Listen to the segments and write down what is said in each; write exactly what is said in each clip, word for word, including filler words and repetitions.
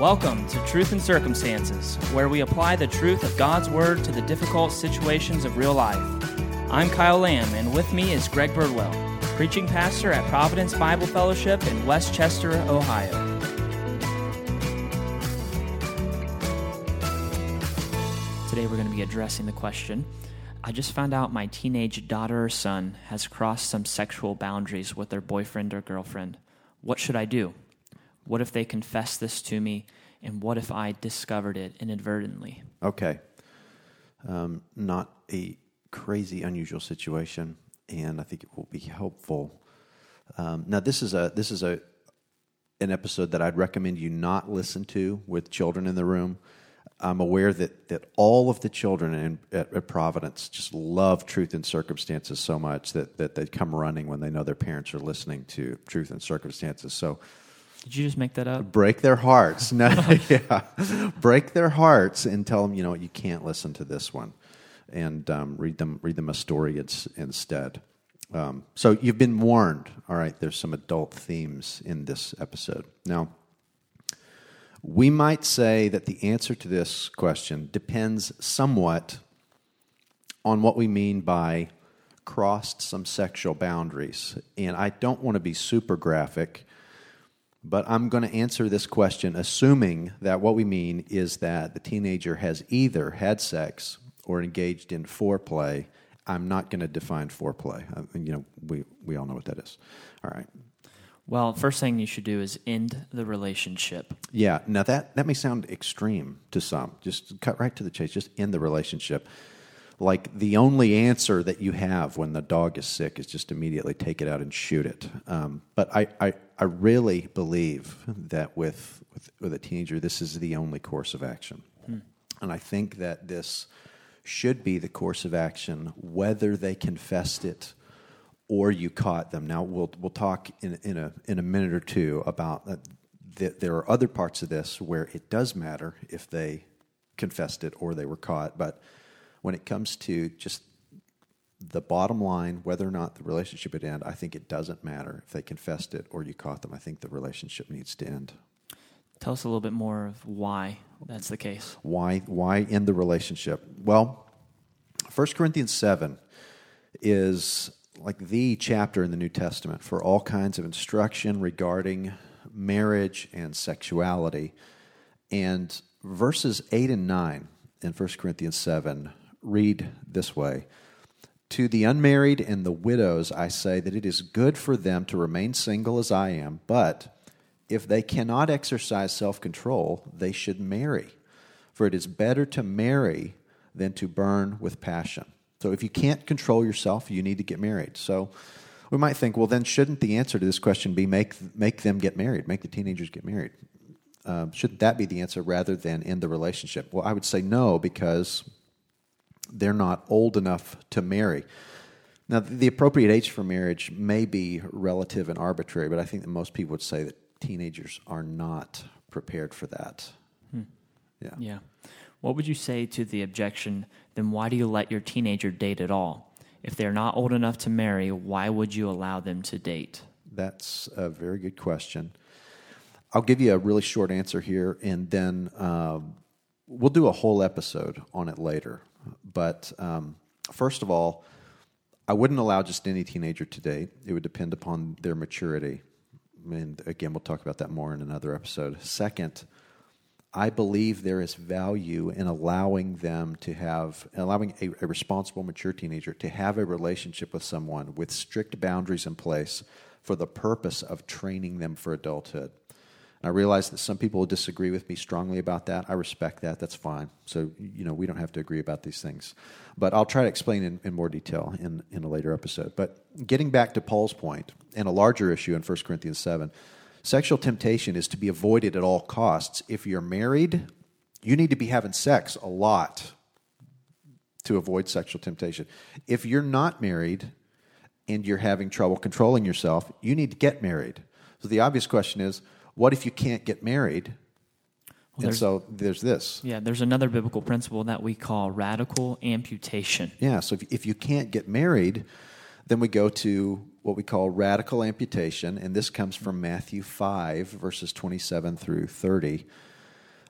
Welcome to Truth and Circumstances, where we apply the truth of God's Word to the difficult situations of real life. I'm Kyle Lamb, and with me is Greg Birdwell, preaching pastor at Providence Bible Fellowship in Westchester, Ohio. Today we're going to be addressing the question, I just found out my teenage daughter or son has crossed some sexual boundaries with their boyfriend or girlfriend. What should I do? What if they confess this to me, and what if I discovered it inadvertently? Okay. Um, not a crazy, unusual situation, and I think it will be helpful. Um, now, this is a this is a an episode that I'd recommend you not listen to with children in the room. I'm aware that, that all of the children in, at, at Providence just love Truth and Circumstances so much that, that they come running when they know their parents are listening to Truth and Circumstances. So, did you just make that up? Break their hearts. No, yeah, break their hearts and tell them, you know what, you can't listen to this one, and um, read them read them a story ins- instead. Um, so you've been warned. All right, there's some adult themes in this episode. Now, we might say that the answer to this question depends somewhat on what we mean by crossed some sexual boundaries, and I don't want to be super graphic. But I'm going to answer this question assuming that what we mean is that the teenager has either had sex or engaged in foreplay. I'm not going to define foreplay. I, you know, we, we all know what that is. All right. Well, first thing you should do is end the relationship. Yeah. Now, that, that may sound extreme to some. Just cut right to the chase. Just end the relationship. Like the only answer that you have when the dog is sick is just immediately take it out and shoot it. Um, but I, I, I really believe that with, with with a teenager, this is the only course of action. Hmm. And I think that this should be the course of action, whether they confessed it or you caught them. Now we'll we'll talk in in a in a minute or two about uh, that there are other parts of this where it does matter if they confessed it or they were caught, but when it comes to just the bottom line, whether or not the relationship would end, I think it doesn't matter if they confessed it or you caught them. I think the relationship needs to end. Tell us a little bit more of why that's the case. Why why end the relationship? Well, First Corinthians seven is like the chapter in the New Testament for all kinds of instruction regarding marriage and sexuality. And verses eight and nine in First Corinthians seven read this way. To the unmarried and the widows I say that it is good for them to remain single as I am, but if they cannot exercise self-control, they should marry. For it is better to marry than to burn with passion. So if you can't control yourself, you need to get married. So we might think, well, then shouldn't the answer to this question be make make them get married, make the teenagers get married? Uh, shouldn't that be the answer rather than end the relationship? Well, I would say no, because they're not old enough to marry. Now, the appropriate age for marriage may be relative and arbitrary, but I think that most people would say that teenagers are not prepared for that. Hmm. Yeah. Yeah. What would you say to the objection, then why do you let your teenager date at all? If they're not old enough to marry, why would you allow them to date? That's a very good question. I'll give you a really short answer here, and then um, we'll do a whole episode on it later. But um, first of all, I wouldn't allow just any teenager to date. It would depend upon their maturity. And again, we'll talk about that more in another episode. Second, I believe there is value in allowing them to have, allowing a, a responsible, mature teenager to have a relationship with someone with strict boundaries in place for the purpose of training them for adulthood. I realize that some people will disagree with me strongly about that. I respect that. That's fine. So, you know, we don't have to agree about these things. But I'll try to explain in, in more detail in, in a later episode. But getting back to Paul's point, and a larger issue in First Corinthians seven, sexual temptation is to be avoided at all costs. If you're married, you need to be having sex a lot to avoid sexual temptation. If you're not married and you're having trouble controlling yourself, you need to get married. So the obvious question is, what if you can't get married? Well, and so there's this. Yeah, there's another biblical principle that we call radical amputation. Yeah, so if, if you can't get married, then we go to what we call radical amputation, and this comes from Matthew five, verses twenty-seven through thirty.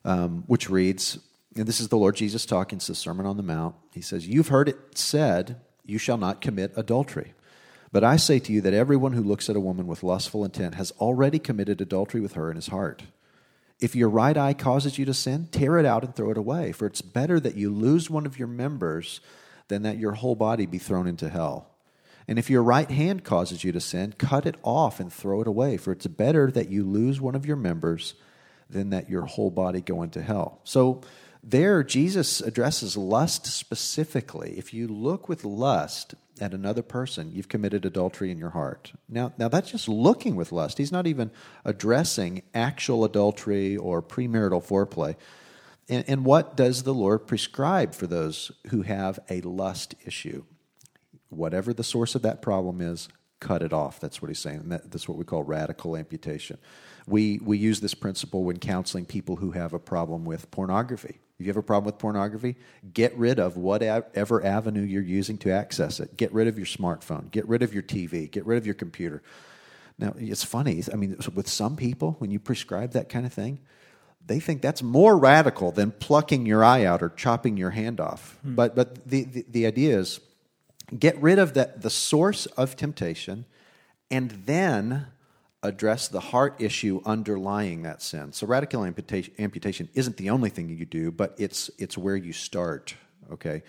um, which reads, and this is the Lord Jesus talking, it's the Sermon on the Mount. He says, "You've heard it said, you shall not commit adultery. But I say to you that everyone who looks at a woman with lustful intent has already committed adultery with her in his heart. If your right eye causes you to sin, tear it out and throw it away. For it's better that you lose one of your members than that your whole body be thrown into hell. And if your right hand causes you to sin, cut it off and throw it away. For it's better that you lose one of your members than that your whole body go into hell." So there, Jesus addresses lust specifically. If you look with lust at another person, you've committed adultery in your heart. Now, now that's just looking with lust. He's not even addressing actual adultery or premarital foreplay. And, and what does the Lord prescribe for those who have a lust issue? Whatever the source of that problem is, cut it off. That's what he's saying. And that, that's what we call radical amputation. We we use this principle when counseling people who have a problem with pornography. If you have a problem with pornography, get rid of whatever avenue you're using to access it. Get rid of your smartphone. Get rid of your T V. Get rid of your computer. Now, it's funny. I mean, with some people, when you prescribe that kind of thing, they think that's more radical than plucking your eye out or chopping your hand off. Hmm. But but the, the, the idea is, get rid of that, the source of temptation, and then address the heart issue underlying that sin. So radical amputation, amputation isn't the only thing you do, but it's it's where you start, okay?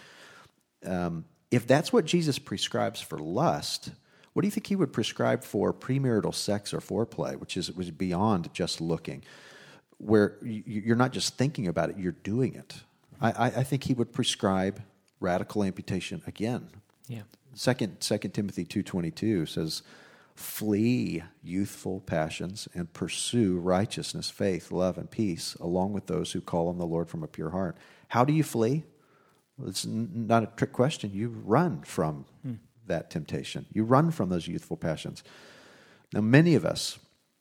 Um, if that's what Jesus prescribes for lust, what do you think he would prescribe for premarital sex or foreplay, which is was beyond just looking, where you're not just thinking about it, you're doing it? I, I think he would prescribe radical amputation again. Yeah. Second, Second Timothy two twenty-two says, "Flee youthful passions and pursue righteousness, faith, love, and peace, along with those who call on the Lord from a pure heart." How do you flee? Well, it's n- not a trick question. You run from hmm. that temptation. You run from those youthful passions. Now, many of us,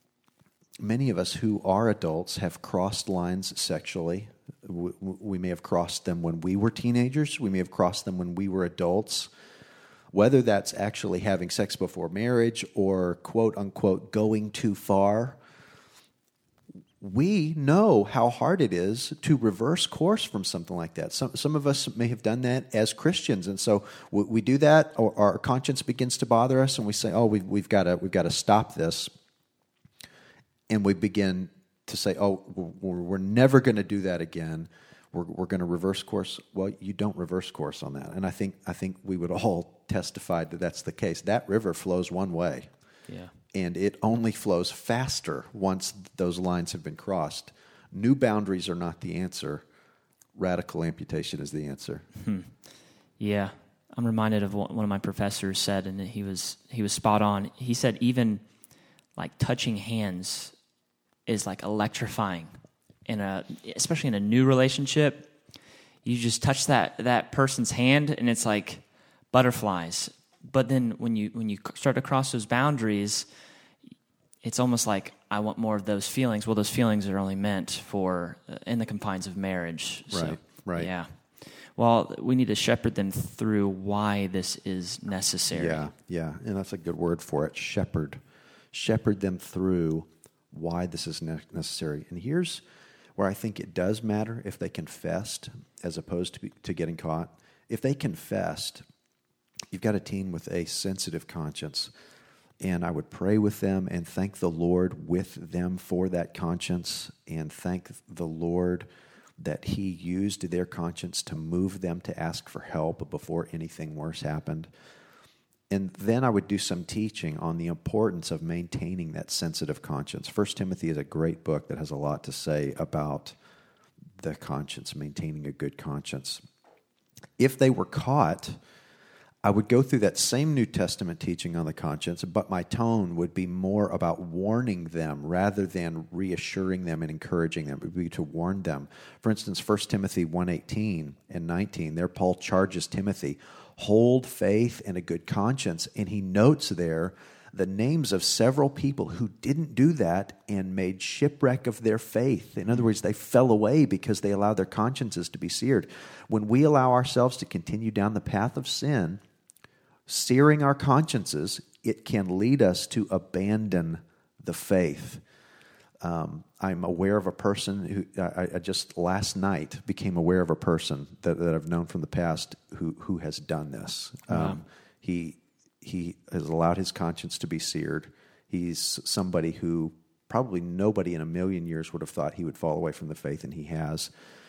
many of us who are adults have crossed lines sexually. We, we may have crossed them when we were teenagers. We may have crossed them when we were adults. Whether that's actually having sex before marriage or, quote unquote, going too far, we know how hard it is to reverse course from something like that. Some some of us may have done that as Christians, and so we, we do that, or our conscience begins to bother us, and we say, "Oh, we've we've got to we've got to stop this," and we begin to say, "Oh, we're, we're never going to do that again. We're, we're going to reverse course." Well, you don't reverse course on that, and I think I think we would all testify that that's the case. That river flows one way, yeah, and it only flows faster once those lines have been crossed. New boundaries are not the answer. Radical amputation is the answer. Hmm. Yeah, I'm reminded of what one of my professors said, and he was he was spot on. He said even like touching hands is like electrifying. In a, especially in a new relationship, you just touch that, that person's hand and it's like butterflies. But then when you when you start to cross those boundaries, it's almost like I want more of those feelings. Well, those feelings are only meant for uh, in the confines of marriage. Right. So, right. Yeah. Well, we need to shepherd them through why this is necessary. Yeah. Yeah. And that's a good word for it. Shepherd. Shepherd them through why this is ne- necessary. And here's where I think it does matter if they confessed as opposed to, be, to getting caught. If they confessed, you've got a teen with a sensitive conscience, and I would pray with them and thank the Lord with them for that conscience, and thank the Lord that he used their conscience to move them to ask for help before anything worse happened. And then I would do some teaching on the importance of maintaining that sensitive conscience. First Timothy is a great book that has a lot to say about the conscience, maintaining a good conscience. If they were caught, I would go through that same New Testament teaching on the conscience, but my tone would be more about warning them rather than reassuring them and encouraging them. It would be to warn them. For instance, First Timothy one eighteen and nineteen, there Paul charges Timothy, hold faith and a good conscience. And he notes there the names of several people who didn't do that and made shipwreck of their faith. In other words, they fell away because they allowed their consciences to be seared. When we allow ourselves to continue down the path of sin, searing our consciences, it can lead us to abandon the faith. Um, I'm aware of a person who I, I just last night became aware of a person that, that I've known from the past who who has done this. Wow. Um, he he has allowed his conscience to be seared. He's somebody who probably nobody in a million years would have thought he would fall away from the faith, and he has.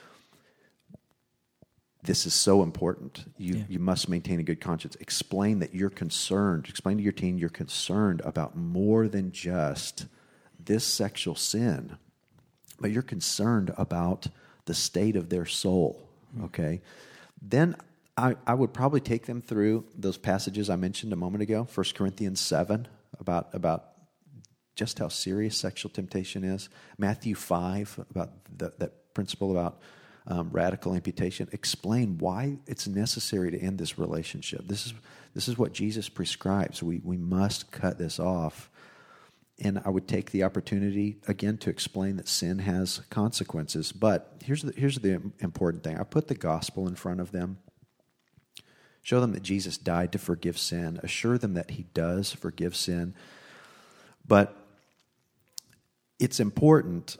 This is so important. You Yeah. you must maintain a good conscience. Explain that you're concerned. Explain to your teen you're concerned about more than just this sexual sin, but you're concerned about the state of their soul, okay? Then I, I would probably take them through those passages I mentioned a moment ago, First Corinthians seven, about, about just how serious sexual temptation is, Matthew five, about the, that principle about um, radical amputation. Explain why it's necessary to end this relationship. This is, this is what Jesus prescribes. We, we must cut this off. And I would take the opportunity, again, to explain that sin has consequences. But here's the, here's the important thing. I put the gospel in front of them. Show them that Jesus died to forgive sin. Assure them that he does forgive sin. But it's important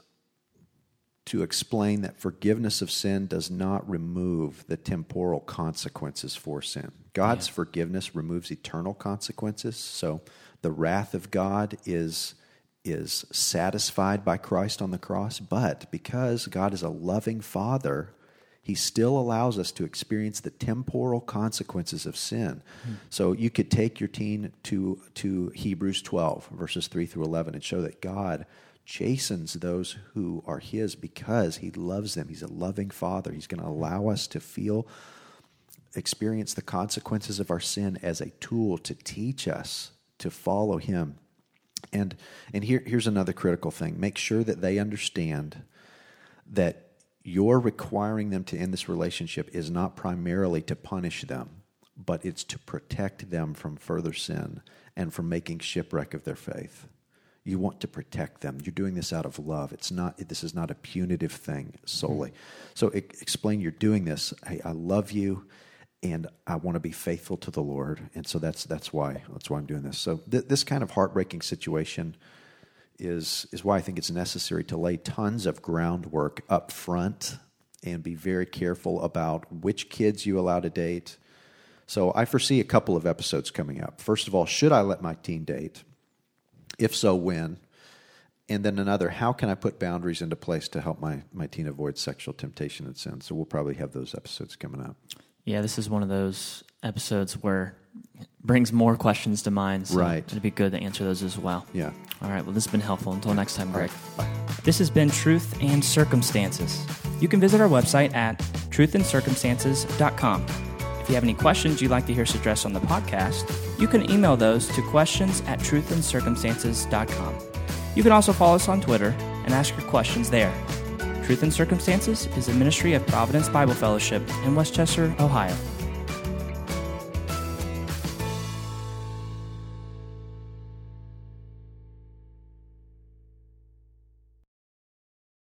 to explain that forgiveness of sin does not remove the temporal consequences for sin. God's yeah. forgiveness removes eternal consequences. So the wrath of God is, is satisfied by Christ on the cross, but because God is a loving Father, he still allows us to experience the temporal consequences of sin. Mm-hmm. So you could take your teen to, to Hebrews twelve, verses three through eleven, and show that God chastens those who are his because he loves them. He's a loving Father. He's going to allow us to feel, experience the consequences of our sin as a tool to teach us to follow him. And and here here's another critical thing. Make sure that they understand that you're requiring them to end this relationship is not primarily to punish them, but it's to protect them from further sin and from making shipwreck of their faith. You want to protect them. You're doing this out of love. It's not. This is not a punitive thing solely. Mm-hmm. So e- explain you're doing this. Hey, I love you, and I want to be faithful to the Lord. And so that's that's why that's why I'm doing this. So th- this kind of heartbreaking situation is is why I think it's necessary to lay tons of groundwork up front and be very careful about which kids you allow to date. So I foresee a couple of episodes coming up. First of all, should I let my teen date? If so, when? And then another, how can I put boundaries into place to help my, my teen avoid sexual temptation and sin? So we'll probably have those episodes coming up. Yeah, this is one of those episodes where it brings more questions to mind. So right. It'd be good to answer those as well. Yeah. All right, well, this has been helpful. Until next time, Greg. Right. Bye. This has been Truth and Circumstances. You can visit our website at truth and circumstances dot com. If you have any questions you'd like to hear us address on the podcast, you can email those to questions at truth and circumstances dot com. You can also follow us on Twitter and ask your questions there. Truth and Circumstances is a ministry of Providence Bible Fellowship in Westchester, Ohio.